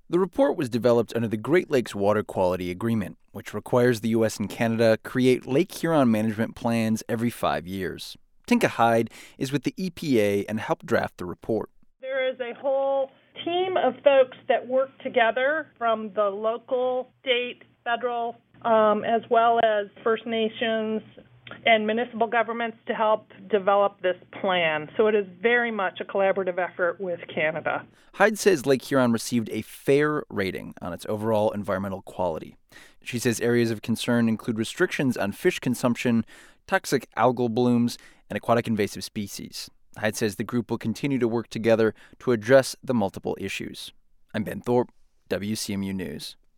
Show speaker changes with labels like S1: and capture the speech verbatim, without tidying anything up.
S1: The report was developed under the Great Lakes Water Quality Agreement, which requires the U S and Canada create Lake Huron management plans every five years. Tinka Hyde is with the E P A and helped draft the report.
S2: There is a whole team of folks that work together from the local, state, federal, um, as well as First Nations and municipal governments to help develop this plan. So it is very much a collaborative effort with Canada.
S1: Hyde says Lake Huron received a fair rating on its overall environmental quality. She says areas of concern include restrictions on fish consumption, toxic algal blooms, and aquatic invasive species. Hyde says the group will continue to work together to address the multiple issues. I'm Ben Thorpe, W C M U News.